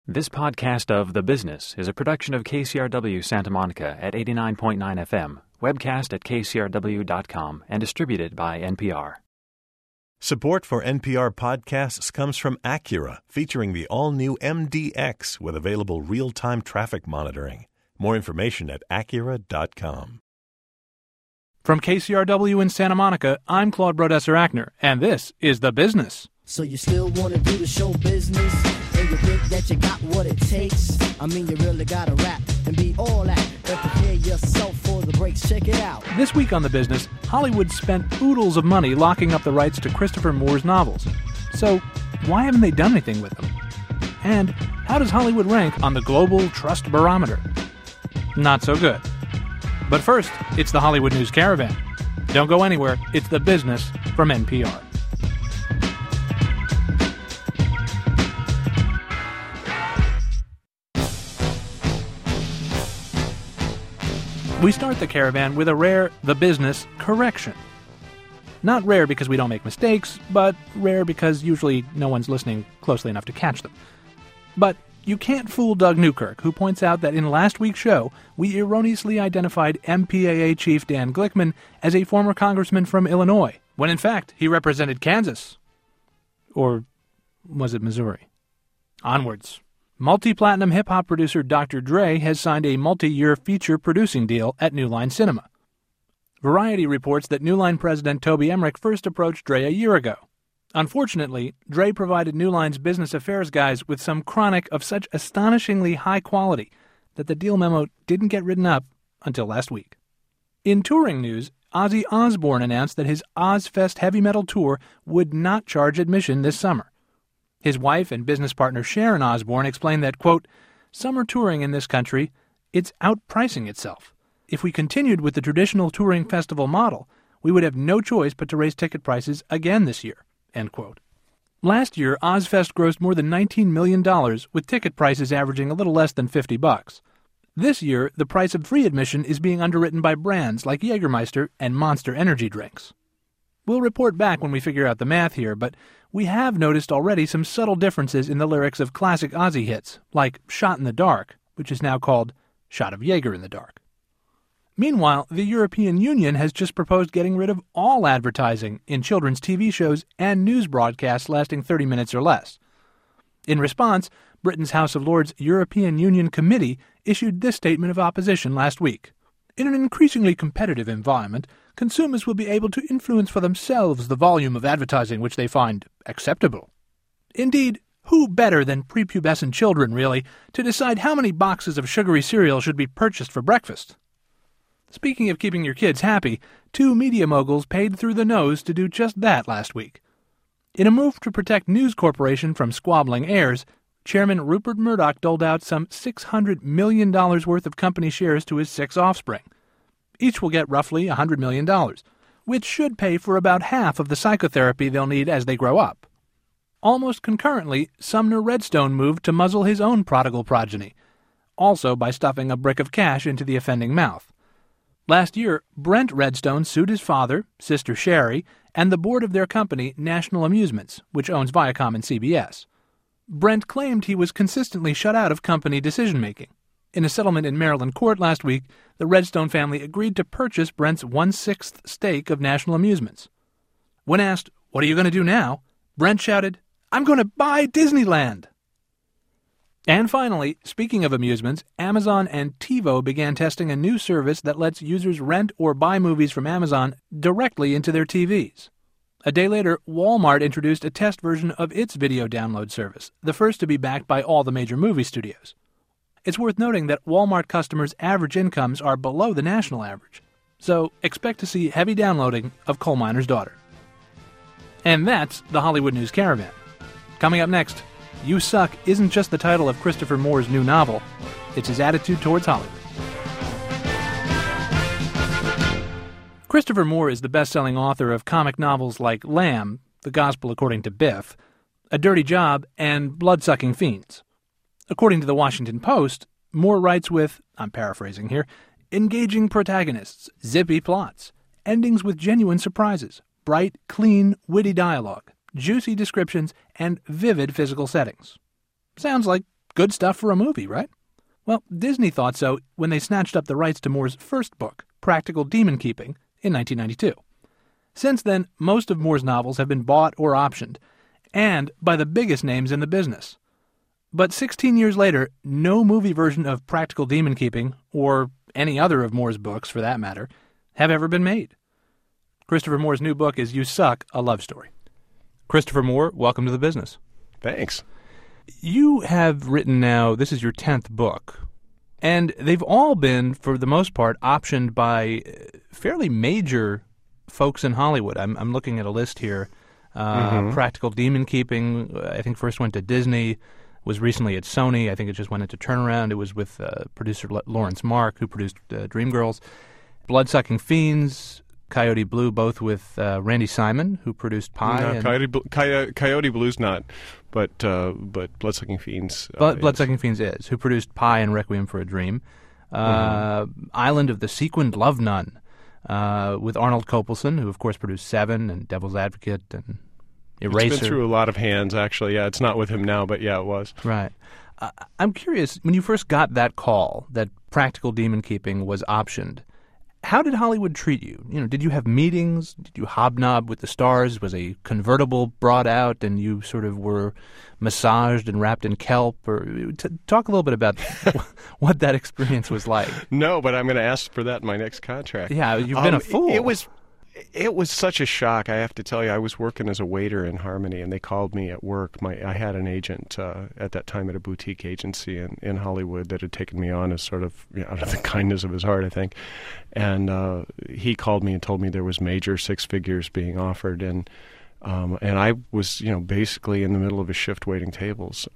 This podcast of The Business is a production of KCRW Santa Monica at 89.9 FM, webcast at kcrw.com, and distributed by NPR. Support for NPR podcasts comes from Acura, featuring the all-new MDX with available real-time traffic monitoring. More information at Acura.com. From KCRW in Santa Monica, I'm Claude Brodesser-Achner, and this is The Business. So you still want to do the show business? And you think that you got what it takes? I mean, you really got to rap and be all that. But prepare yourself for the breaks. Check it out. This week on The Business, Hollywood spent oodles of money locking up the rights to Christopher Moore's novels. So why haven't they done anything with them? And how does Hollywood rank on the Global Trust Barometer? Not so good. But first, it's the Hollywood News Caravan. Don't go anywhere. It's The Business from NPR. We start the caravan with a rare The Business correction. Not rare because we don't make mistakes, but rare because usually no one's listening closely enough to catch them. But you can't fool Doug Newkirk, who points out that in last week's show, we erroneously identified MPAA Chief Dan Glickman as a former congressman from Illinois, when in fact he represented Kansas. Or was it Missouri? Onwards. Multi-platinum hip-hop producer Dr. Dre has signed a multi-year feature producing deal at New Line Cinema. Variety reports that New Line president Toby Emmerich first approached Dre a year ago. Unfortunately, Dre provided New Line's business affairs guys with some chronic of such astonishingly high quality that the deal memo didn't get written up until last week. In touring news, Ozzy Osbourne announced that his Ozzfest heavy metal tour would not charge admission this summer. His wife and business partner Sharon Osbourne explained that, quote, "Summer touring in this country, it's outpricing itself. If we continued with the traditional touring festival model, we would have no choice but to raise ticket prices again this year," end quote. Last year, Ozzfest grossed more than $19 million, with ticket prices averaging a little less than $50. This year, the price of free admission is being underwritten by brands like Jägermeister and Monster Energy drinks. We'll report back when we figure out the math here, but we have noticed already some subtle differences in the lyrics of classic Ozzy hits, like Shot in the Dark, which is now called Shot of Jaeger in the Dark. Meanwhile, the European Union has just proposed getting rid of all advertising in children's TV shows and news broadcasts lasting 30 minutes or less. In response, Britain's House of Lords European Union Committee issued this statement of opposition last week. In an increasingly competitive environment, consumers will be able to influence for themselves the volume of advertising which they find acceptable. Indeed, who better than prepubescent children, really, to decide how many boxes of sugary cereal should be purchased for breakfast? Speaking of keeping your kids happy, two media moguls paid through the nose to do just that last week. In a move to protect News Corporation from squabbling heirs, Chairman Rupert Murdoch doled out some $600 million worth of company shares to his 6 offspring. Each will get roughly $100 million, which should pay for about half of the psychotherapy they'll need as they grow up. Almost concurrently, Sumner Redstone moved to muzzle his own prodigal progeny, also by stuffing a brick of cash into the offending mouth. Last year, Brent Redstone sued his father, sister Sherry, and the board of their company, National Amusements, which owns Viacom and CBS. Brent claimed he was consistently shut out of company decision-making. In a settlement in Maryland court last week, the Redstone family agreed to purchase Brent's 1/6 stake of National Amusements. When asked, "What are you going to do now?" Brent shouted, "I'm going to buy Disneyland!" And finally, speaking of amusements, Amazon and TiVo began testing a new service that lets users rent or buy movies from Amazon directly into their TVs. A day later, Walmart introduced a test version of its video download service, the first to be backed by all the major movie studios. It's worth noting that Walmart customers' average incomes are below the national average, so expect to see heavy downloading of Coal Miner's Daughter. And that's the Hollywood News Caravan. Coming up next, You Suck isn't just the title of Christopher Moore's new novel, it's his attitude towards Hollywood. Christopher Moore is the best-selling author of comic novels like Lamb, The Gospel According to Biff, A Dirty Job, and Blood-Sucking Fiends. According to the Washington Post, Moore writes with, I'm paraphrasing here, engaging protagonists, zippy plots, endings with genuine surprises, bright, clean, witty dialogue, juicy descriptions, and vivid physical settings. Sounds like good stuff for a movie, right? Well, Disney thought so when they snatched up the rights to Moore's first book, Practical Demon Keeping, in 1992. Since then, most of Moore's novels have been bought or optioned, and by the biggest names in the business. But 16 years later, no movie version of Practical Demon Keeping, or any other of Moore's books for that matter, have ever been made. Christopher Moore's new book is You Suck, A Love Story. Christopher Moore, welcome to the business. Thanks. You have written now, this is your 10th book, and they've all been, for the most part, optioned by fairly major folks in Hollywood. I'm looking at a list here. Practical Demon Keeping, I think first went to Disney, was recently at Sony. I think it just went into Turnaround. It was with producer Lawrence Mark, who produced Dreamgirls. Bloodsucking Fiends, Coyote Blue, both with Randy Simon, who produced Pi. No, Coyote Blue's not, but Bloodsucking Fiends. Bloodsucking Fiends is, who produced Pi and Requiem for a Dream. Island of the Sequined Love Nun, with Arnold Kopelson, who of course produced Seven and Devil's Advocate and Eraser. It's been through a lot of hands, actually. Yeah, it's not with him now, but yeah, it was. Right. I'm curious, when you first got that call that Practical Demon Keeping was optioned, how did Hollywood treat you? You know, did you have meetings? Did you hobnob with the stars? Was a convertible brought out and you sort of were massaged and wrapped in kelp? Or talk a little bit about what that experience was like. No, but I'm going to ask for that in my next contract. Yeah, you've been a fool. It was such a shock, I have to tell you. I was working as a waiter in Harmony, and they called me at work. I had an agent at that time at a boutique agency in Hollywood that had taken me on as sort of out of the kindness of his heart, I think. And he called me and told me there was major six figures being offered, and I was basically in the middle of a shift waiting tables.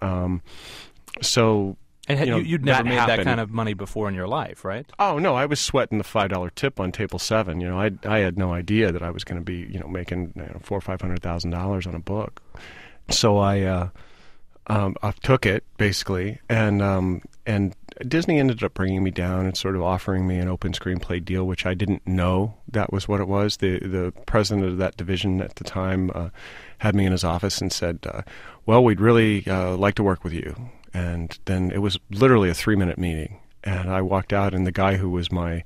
And you'd never made that kind of money before in your life, right? Oh, no, I was sweating the $5 tip on table 7. I had no idea that I was going to be, making $400,000 or $500,000 on a book. So I took it, basically, and Disney ended up bringing me down and sort of offering me an open screenplay deal, which I didn't know that was what it was. The president of that division at the time had me in his office and said, well, we'd really like to work with you. And then it was literally a 3-minute meeting, and I walked out, and the guy who was my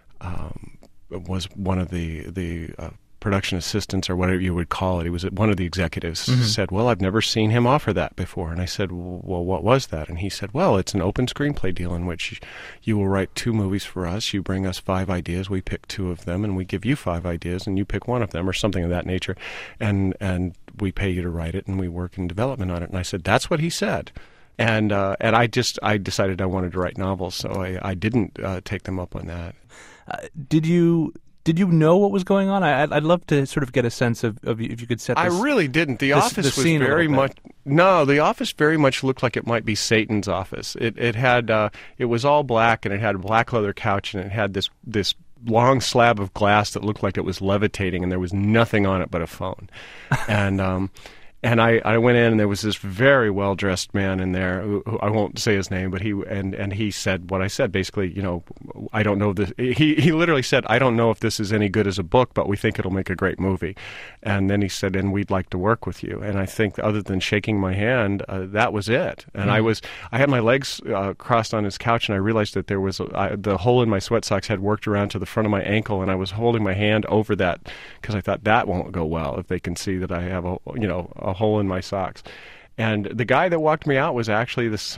was one of the production assistants or whatever you would call it. He was one of the executives. Said, "Well, I've never seen him offer that before." And I said, "Well, what was that?" And he said, "Well, it's an open screenplay deal in which you will write 2 movies for us. You bring us 5 ideas, we pick 2 of them, and we give you 5 ideas, and you pick 1 of them, or something of that nature, and we pay you to write it, and we work in development on it." And I said, "That's what he said." And I decided I wanted to write novels, so I didn't take them up on that. Did you know what was going on? I'd love to sort of get a sense of if you could set this. I really didn't. The office was very much the office very much looked like it might be Satan's office. It had it was all black, and it had a black leather couch, and it had this long slab of glass that looked like it was levitating, and there was nothing on it but a phone. And I went in, and there was this very well-dressed man in there, who I won't say his name, but he said what I said, basically, I don't know if this, he literally said, "I don't know if this is any good as a book, but we think it'll make a great movie." And then he said, "And we'd like to work with you." And I think other than shaking my hand, that was it. And I had my legs crossed on his couch, and I realized that there was the hole in my sweat socks had worked around to the front of my ankle, and I was holding my hand over that because I thought that won't go well if they can see that I have a hole in my socks. And the guy that walked me out was actually this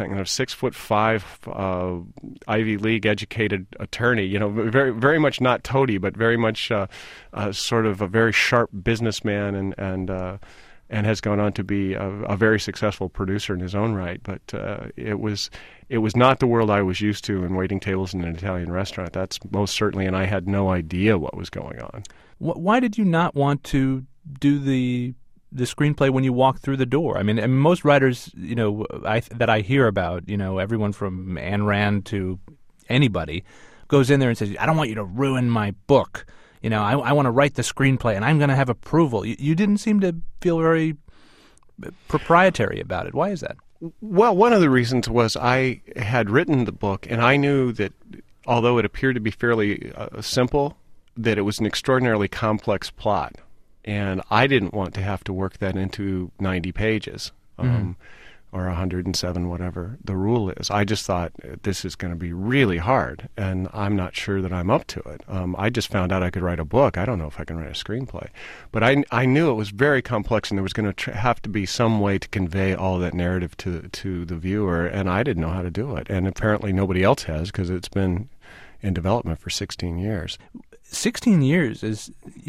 6'5" Ivy League educated attorney. Very very much not toady, but very much sort of a very sharp businessman, and has gone on to be a very successful producer in his own right. But it was not the world I was used to in waiting tables in an Italian restaurant. That's most certainly, and I had no idea what was going on. Why did you not want to do the screenplay when you walk through the door? I mean most writers, that I hear about, everyone from Ayn Rand to anybody, goes in there and says, "I don't want you to ruin my book. I want to write the screenplay, and I'm going to have approval." You didn't seem to feel very proprietary about it. Why is that? Well, one of the reasons was I had written the book, and I knew that although it appeared to be fairly simple, that it was an extraordinarily complex plot. And I didn't want to have to work that into 90 pages or 107, whatever the rule is. I just thought this is going to be really hard, and I'm not sure that I'm up to it. I just found out I could write a book. I don't know if I can write a screenplay. But I knew it was very complex, and there was going to have to be some way to convey all of that narrative to the viewer, and I didn't know how to do it. And apparently nobody else has, because it's been in development for 16 years. 16 years is,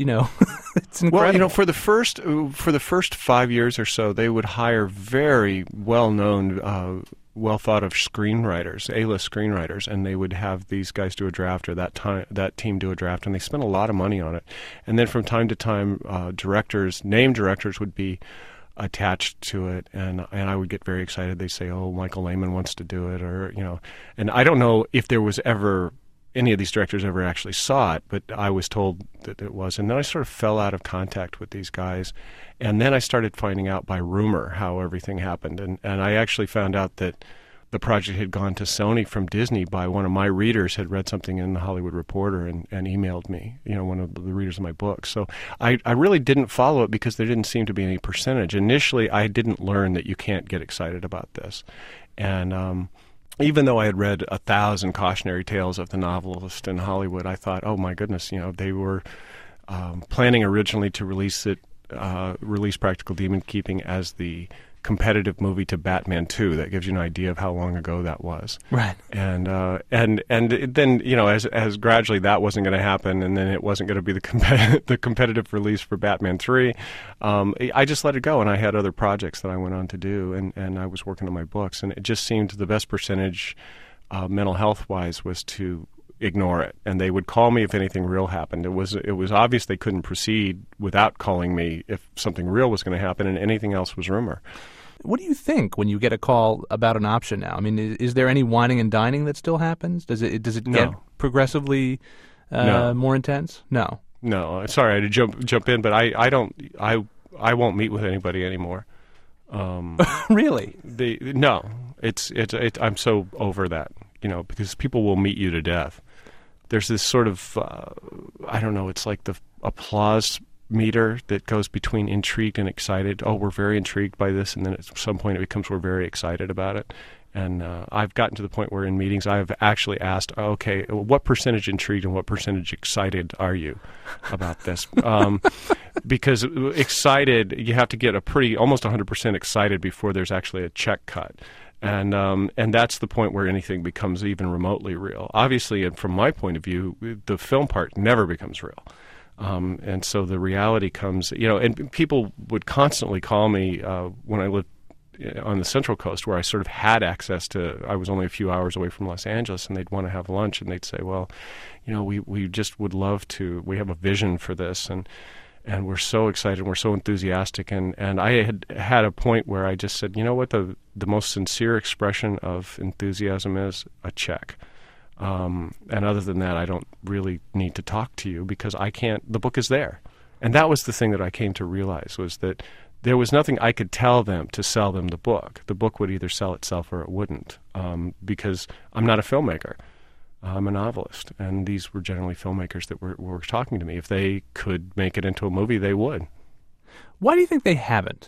it's incredible. Well, for the first 5 years or so, they would hire very well-known, well-thought-of screenwriters, A-list screenwriters, and they would have these guys do a draft, or that team do a draft, and they spent a lot of money on it. And then from time to time, named directors would be attached to it, and I would get very excited. They'd say, "Oh, Michael Lehman wants to do it," or and I don't know if there was ever any of these directors ever actually saw it, but I was told that it was. And then I sort of fell out of contact with these guys. And then I started finding out by rumor how everything happened. And I actually found out that the project had gone to Sony from Disney by one of my readers had read something in the Hollywood Reporter and emailed me, one of the readers of my book. So I really didn't follow it because there didn't seem to be any percentage. Initially, I didn't learn that you can't get excited about this. And even though I had read 1,000 cautionary tales of the novelist in Hollywood, I thought, oh my goodness, they were planning originally to release Practical Demon Keeping as the competitive movie to Batman 2. That gives you an idea of how long ago that was. Right. And then as gradually that wasn't going to happen, and then it wasn't going to be the competitive release for Batman 3. I just let it go, and I had other projects that I went on to do, and I was working on my books, and it just seemed the best percentage, mental health wise, was to ignore it. And they would call me if anything real happened. It was obvious they couldn't proceed without calling me if something real was going to happen, and anything else was rumor. What do you think when you get a call about an option now? I mean, is there any whining and dining that still happens? Does it get progressively more intense? No. No. Sorry, I had to jump in, but I won't meet with anybody anymore. Really? No. It's I'm so over that, because people will meet you to death. There's this sort of I don't know, it's like the applause meter that goes between intrigued and excited. Oh, we're very intrigued by this, and then at some point it becomes we're very excited about it. And I've gotten to the point where in meetings I've actually asked, okay, what percentage intrigued and what percentage excited are you about this? Because excited, you have to get almost 100% excited before there's actually a check cut. And that's the point where anything becomes even remotely real. Obviously, and from my point of view, the film part never becomes real. And so the reality comes, and people would constantly call me when I lived on the Central Coast, where I sort of had access to, I was only a few hours away from Los Angeles, and they'd want to have lunch, and they'd say, well, we just would love to, we have a vision for this, and we're so excited, and we're so enthusiastic, and I had a point where I just said, you know what, the most sincere expression of enthusiasm is a check. And other than that, I don't really need to talk to you because the book is there. And that was the thing that I came to realize, was that there was nothing I could tell them to sell them the book. The book would either sell itself or it wouldn't, because I'm not a filmmaker. I'm a novelist. And these were generally filmmakers that were talking to me. If they could make it into a movie, they would. Why do you think they haven't?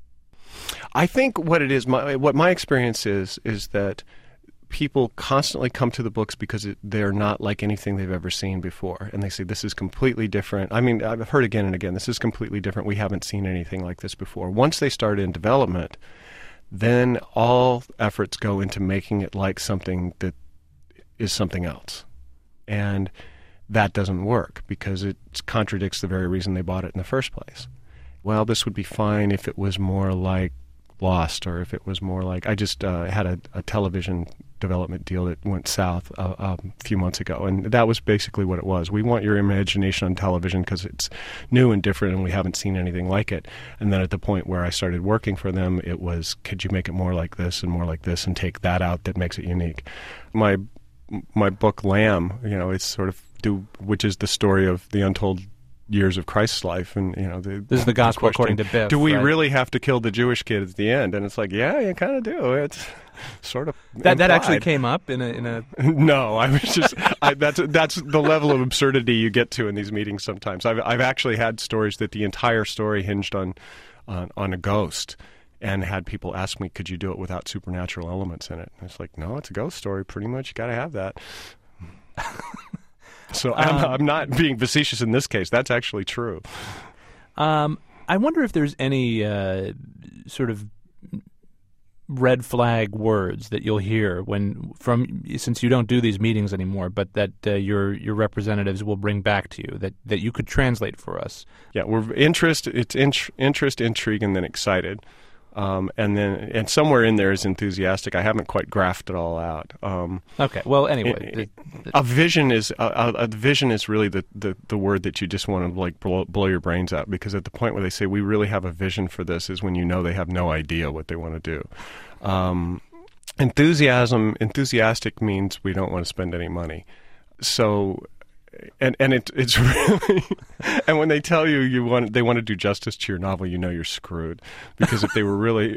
I think what it is, what my experience is that people constantly come to the books because they're not like anything they've ever seen before. And they say, this is completely different. I mean, I've heard again and again, this is completely different. We haven't seen anything like this before. Once they start in development, then all efforts go into making it like something that is something else. And that doesn't work because it contradicts the very reason they bought it in the first place. Well, this would be fine if it was more like Lost, or if it was more like, I just had a television development deal that went south a few months ago, and that was basically what it was. We want your imagination on television because it's new and different and we haven't seen anything like it. And then at the point where I started working for them, it was, could you make it more like this and take that out that makes it unique. My book Lamb, it's sort of which is the story of the untold years of Christ's life, and this is the gospel according to Biff. Do we really have to kill the Jewish kid at the end? And it's like, yeah, you kind of do. It's sort of that actually came up in a. No, I was just that's the level of absurdity you get to in these meetings. Sometimes I've actually had stories that the entire story hinged on a ghost. and had people ask me, could you do it without supernatural elements in it? And it's like, no, it's a ghost story. Pretty much, you got to have that. So I'm not being facetious in this case. That's actually true. I wonder if there's any sort of red flag words that you'll hear since you don't do these meetings anymore, but that your representatives will bring back to you that you could translate for us. Yeah, interest, intrigue, and then excited. And somewhere in there is enthusiastic. I haven't quite graphed it all out. Okay. Well, anyway, a vision is really the word that you just want to like blow your brains out, because at the point where they say we really have a vision for this is when you know they have no idea what they want to do. Enthusiastic means we don't want to spend any money. So. And it's really, and when they tell you they want to do justice to your novel, you know you're screwed, because if they were really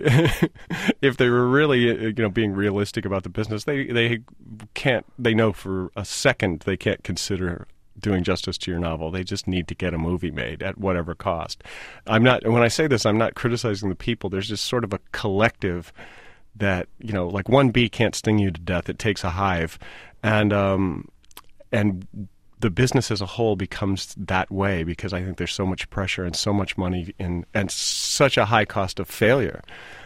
being realistic about the business, they know for a second they can't consider doing justice to your novel. They just need to get a movie made at whatever cost. When I say this, I'm not criticizing the people. There's just sort of a collective that, like one bee can't sting you to death. It takes a hive, and the business as a whole becomes that way because I think there's so much pressure and so much money and such a high cost of failure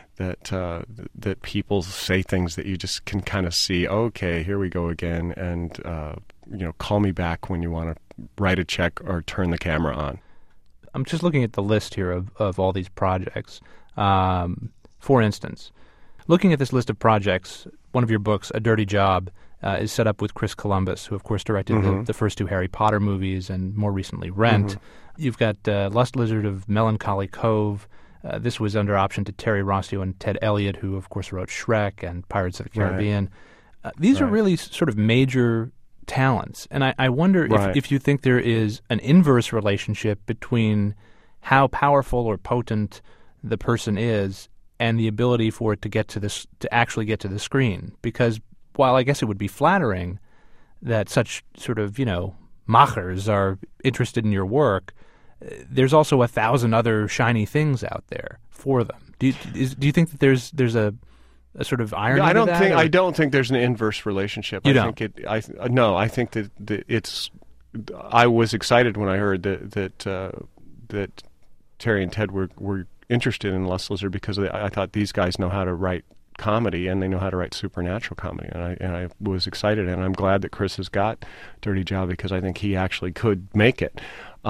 that people say things that you just can kind of see, okay, here we go again, and call me back when you want to write a check or turn the camera on. I'm just looking at the list here of all these projects. For instance, looking at this list of projects, one of your books, A Dirty Job, is set up with Chris Columbus, who, of course, directed the first two Harry Potter movies and more recently Rent. Mm-hmm. You've got Lust Lizard of Melancholy Cove. This was under option to Terry Rossio and Ted Elliott, who, of course, wrote Shrek and Pirates of the Caribbean. Right. These are really sort of major talents. And I wonder if you think there is an inverse relationship between how powerful or potent the person is and the ability for it to actually get to the screen. Because while I guess it would be flattering that such sort of, machers are interested in your work, there's also 1,000 other shiny things out there for them. Do you think that there's a sort of irony to that? I don't think there's an inverse relationship. I think that it's. I was excited when I heard that Terry and Ted were interested in Lust Lizard because I thought these guys know how to write comedy and they know how to write supernatural comedy, and I was excited, and I'm glad that Chris has got Dirty Job because I think he actually could make it.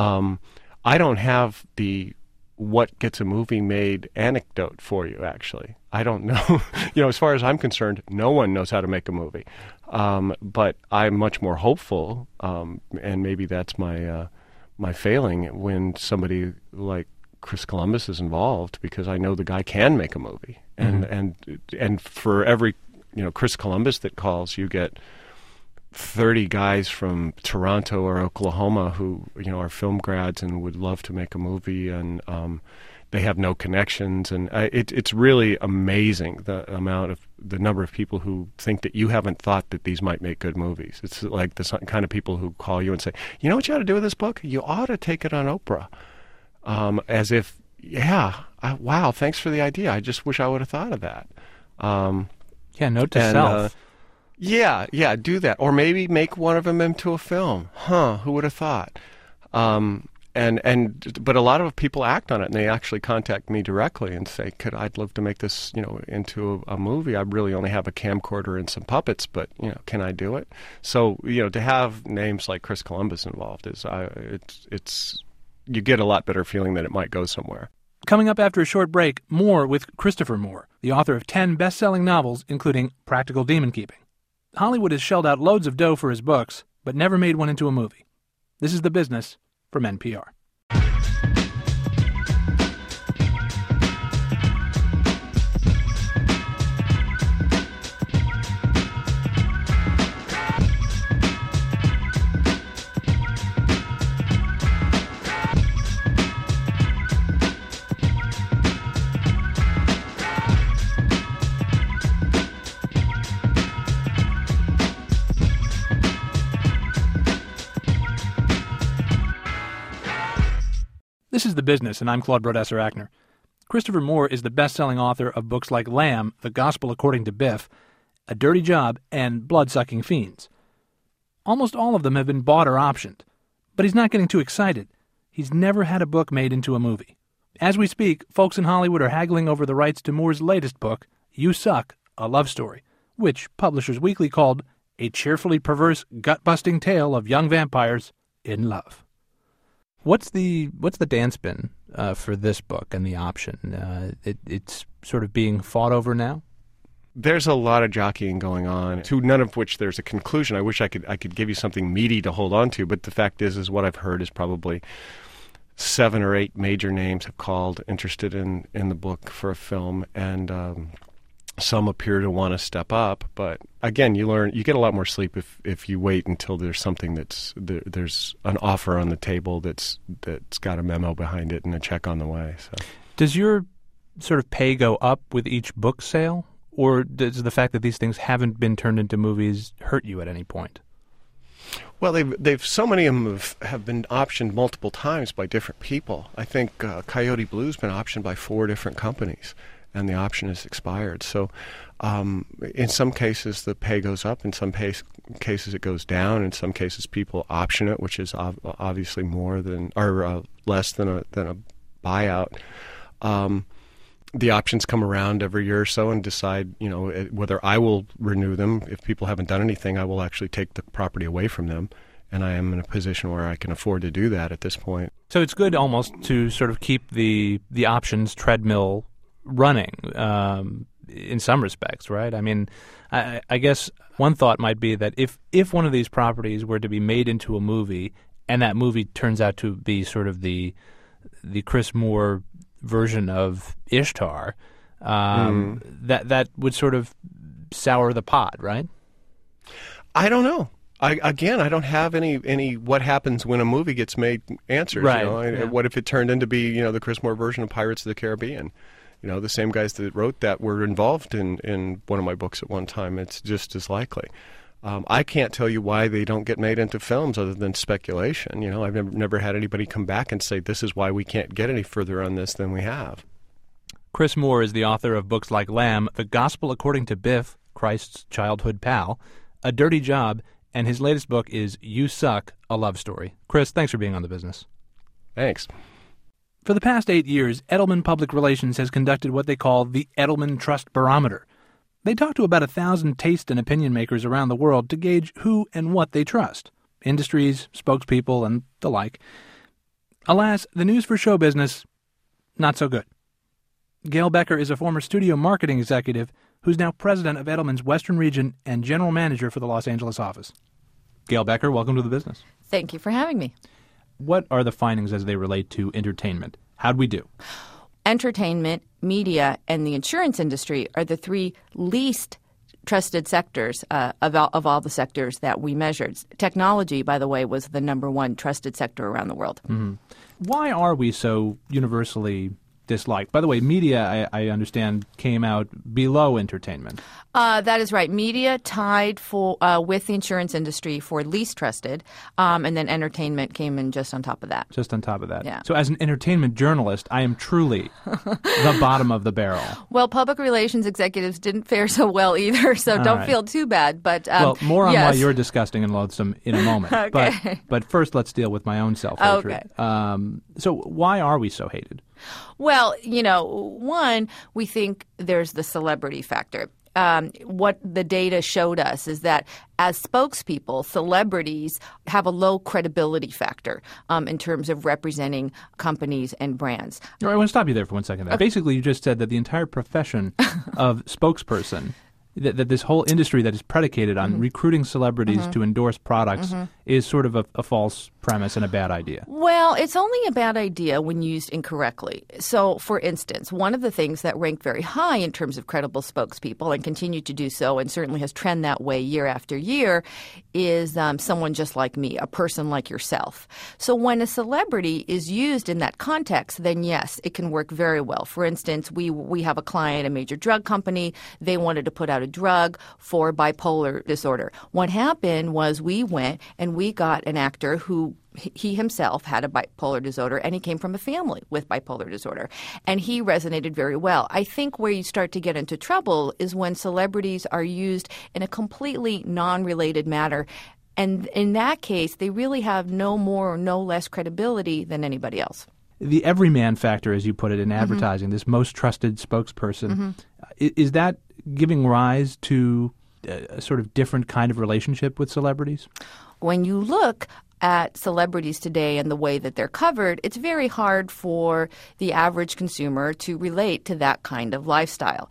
I don't have the what gets a movie made anecdote for you, actually. I don't know. As far as I'm concerned, no one knows how to make a movie. But I'm much more hopeful, and maybe that's my failing when somebody like Chris Columbus is involved, because I know the guy can make a movie. And for every Chris Columbus that calls, you get 30 guys from Toronto or Oklahoma who are film grads and would love to make a movie, and they have no connections, and it's really amazing the number of people who think that you haven't thought that these might make good movies. It's like the kind of people who call you and say, you know what you ought to do with this book? You ought to take it on Oprah. As if, wow, thanks for the idea. I just wish I would have thought of that. Note to self. Do that. Or maybe make one of them into a film. Who would have thought? But a lot of people act on it, and they actually contact me directly and say, I'd love to make this, into a movie. I really only have a camcorder and some puppets, but, can I do it? So, to have names like Chris Columbus involved it's you get a lot better feeling that it might go somewhere. Coming up after a short break, more with Christopher Moore, the author of 10 best-selling novels, including Practical Demon Keeping. Hollywood has shelled out loads of dough for his books, but never made one into a movie. This is The Business from NPR. This is The Business, and I'm Claude Brodesser-Akner. Christopher Moore is the best-selling author of books like Lamb, The Gospel According to Biff, A Dirty Job, and Blood-Sucking Fiends. Almost all of them have been bought or optioned. But he's not getting too excited. He's never had a book made into a movie. As we speak, folks in Hollywood are haggling over the rights to Moore's latest book, You Suck, A Love Story, which Publishers Weekly called a cheerfully perverse, gut-busting tale of young vampires in love. What's the dance been for this book and the option? It's sort of being fought over now? There's a lot of jockeying going on, to none of which there's a conclusion. I wish I could give you something meaty to hold on to, but the fact is what I've heard is probably 7 or 8 major names have called, interested in the book for a film, and some appear to want to step up. But again, you get a lot more sleep if you wait until there's something there's an offer on the table that's got a memo behind it and a check on the way. So, does your sort of pay go up with each book sale? Or does the fact that these things haven't been turned into movies hurt you at any point? Well, they've so many of them have been optioned multiple times by different people. I think Coyote Blue's been optioned by 4 different companies, and the option has expired. So, in some cases the pay goes up, in some cases it goes down. In some cases people option it, which is obviously more than or less than a buyout. The options come around every year or so and decide, whether I will renew them. If people haven't done anything, I will actually take the property away from them. And I am in a position where I can afford to do that at this point. So it's good almost to sort of keep the options treadmill running in some respects, right? I mean, I guess one thought might be that if one of these properties were to be made into a movie and that movie turns out to be sort of the Chris Moore version of Ishtar, that would sort of sour the pot, right? I don't know. I don't have any what happens when a movie gets made answers. Right. What if it turned into be the Chris Moore version of Pirates of the Caribbean? The same guys that wrote that were involved in one of my books at one time. It's just as likely. I can't tell you why they don't get made into films other than speculation. I've never had anybody come back and say, this is why we can't get any further on this than we have. Chris Moore is the author of books like Lamb, The Gospel According to Biff, Christ's Childhood Pal, A Dirty Job, and his latest book is You Suck, A Love Story. Chris, thanks for being on The Business. Thanks. For the past 8 years, Edelman Public Relations has conducted what they call the Edelman Trust Barometer. They talk to about 1,000 taste and opinion makers around the world to gauge who and what they trust, industries, spokespeople, and the like. Alas, the news for show business, not so good. Gail Becker is a former studio marketing executive who's now president of Edelman's Western Region and general manager for the Los Angeles office. Gail Becker, welcome to The Business. Thank you for having me. What are the findings as they relate to entertainment? How'd we do? Entertainment, media, and the insurance industry are the 3 least trusted sectors of all the sectors that we measured. Technology, by the way, was the number 1 trusted sector around the world. Mm-hmm. Why are we so universally disliked? By the way, media, I understand, came out below entertainment. That is right. Media tied with the insurance industry for least trusted, and then entertainment came in just on top of that. Just on top of that. Yeah. So as an entertainment journalist, I am truly the bottom of the barrel. Well, public relations executives didn't fare so well either, so don't feel too bad. But more on yes. why you're disgusting and loathsome in a moment. Okay. But first, let's deal with my own self-hatred. Okay. So why are we so hated? Well, one, we think there's the celebrity factor. What the data showed us is that as spokespeople, celebrities have a low credibility factor in terms of representing companies and brands. All right, I want to stop you there for 1 second. Okay. Basically, you just said that the entire profession of spokesperson, that this whole industry that is predicated on recruiting celebrities to endorse products is sort of a false premise and a bad idea. Well, it's only a bad idea when used incorrectly. So, for instance, one of the things that ranked very high in terms of credible spokespeople and continue to do so and certainly has trended that way year after year is someone just like me, a person like yourself. So when a celebrity is used in that context, then yes, it can work very well. For instance, we have a client, a major drug company. They wanted to put out a drug for bipolar disorder. What happened was we went and we got an actor who he himself had a bipolar disorder, and he came from a family with bipolar disorder, and he resonated very well. I think where you start to get into trouble is when celebrities are used in a completely non-related manner. And in that case, they really have no more or no less credibility than anybody else. The everyman factor, as you put it in advertising, this most trusted spokesperson, is that giving rise to a sort of different kind of relationship with celebrities? When you look at celebrities today and the way that they're covered, it's very hard for the average consumer to relate to that kind of lifestyle.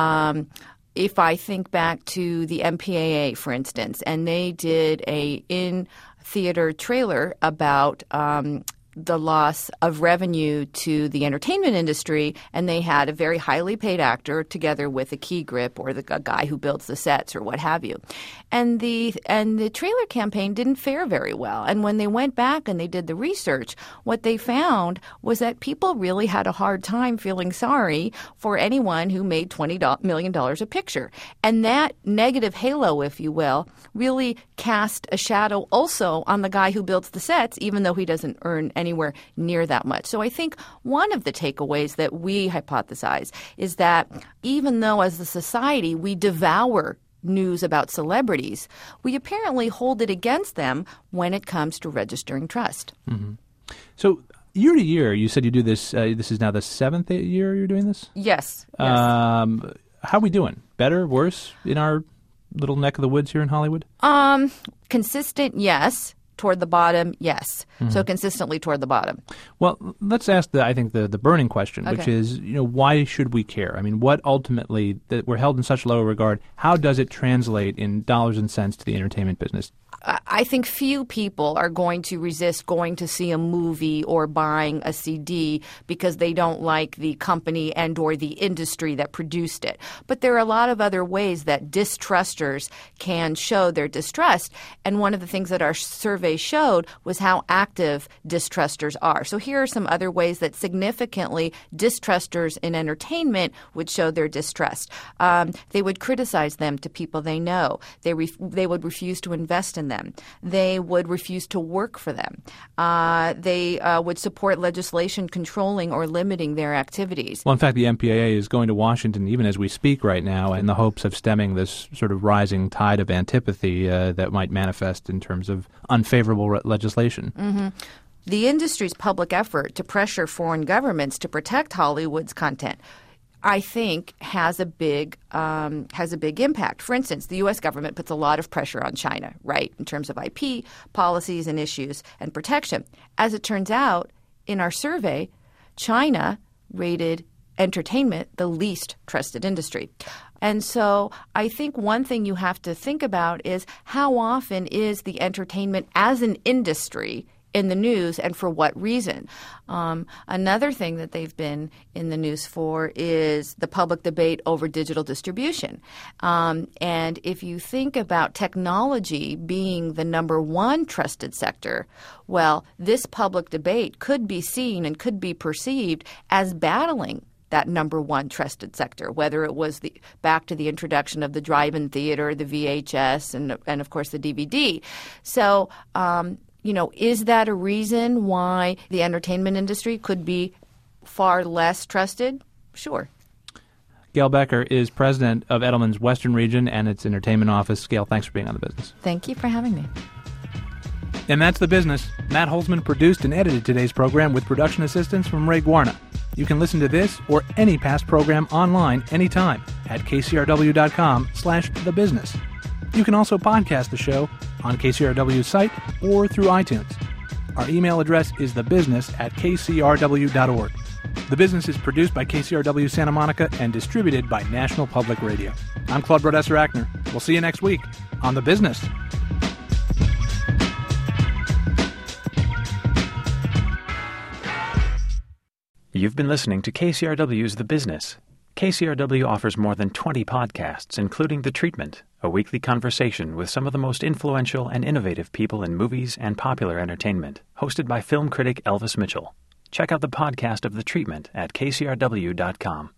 If I think back to the MPAA, for instance, and they did a in-theater trailer about the loss of revenue to the entertainment industry, and they had a very highly paid actor together with a key grip or a guy who builds the sets or what have you. And the trailer campaign didn't fare very well. And when they went back and they did the research, what they found was that people really had a hard time feeling sorry for anyone who made $20 million a picture. And that negative halo, if you will, really cast a shadow also on the guy who builds the sets, even though he doesn't earn anywhere near that much. So I think one of the takeaways that we hypothesize is that even though as a society we devour news about celebrities, we apparently hold it against them when it comes to registering trust. Mm-hmm. So year to year, you said you do this. This is now the 7th year you're doing this? Yes. How are we doing? Better, worse in our little neck of the woods here in Hollywood? Consistent, yes. Toward the bottom, yes. Mm-hmm. So consistently toward the bottom. Well, let's ask the burning question, okay. which is, why should we care? I mean, what ultimately, that we're held in such low regard, how does it translate in dollars and cents to the entertainment business? I think few people are going to resist going to see a movie or buying a CD because they don't like the company and or the industry that produced it. But there are a lot of other ways that distrusters can show their distrust. And one of the things that our survey showed was how active distrusters are. So here are some other ways that significantly distrusters in entertainment would show their distrust. They would criticize them to people they know. They would refuse to invest in them. They would refuse to work for them. They would support legislation controlling or limiting their activities. Well, in fact, the MPAA is going to Washington even as we speak right now in the hopes of stemming this sort of rising tide of antipathy that might manifest in terms of unfavorable legislation. Mm-hmm. The industry's public effort to pressure foreign governments to protect Hollywood's content, I think, has a big impact. For instance, the U.S. government puts a lot of pressure on China, right, in terms of IP policies and issues and protection. As it turns out, in our survey, China rated entertainment the least trusted industry. And so I think one thing you have to think about is how often is the entertainment as an industry in the news, and for what reason? Another thing that they've been in the news for is the public debate over digital distribution. And if you think about technology being the number one trusted sector, well, this public debate could be seen and could be perceived as battling that number one trusted sector, whether it was back to the introduction of the drive-in theater, the VHS, and of course the DVD. So is that a reason why the entertainment industry could be far less trusted? Sure. Gail Becker is president of Edelman's Western Region and its entertainment office. Gail, thanks for being on The Business. Thank you for having me. And that's The Business. Matt Holzman produced and edited today's program with production assistance from Ray Guarna. You can listen to this or any past program online anytime at kcrw.com/thebusiness. You can also podcast the show on KCRW's site or through iTunes. Our email address is thebusiness@kcrw.org. The Business is produced by KCRW Santa Monica and distributed by National Public Radio. I'm Claude Brodesser-Achner. We'll see you next week on The Business. You've been listening to KCRW's The Business. KCRW offers more than 20 podcasts, including The Treatment, a weekly conversation with some of the most influential and innovative people in movies and popular entertainment, hosted by film critic Elvis Mitchell. Check out the podcast of The Treatment at kcrw.com.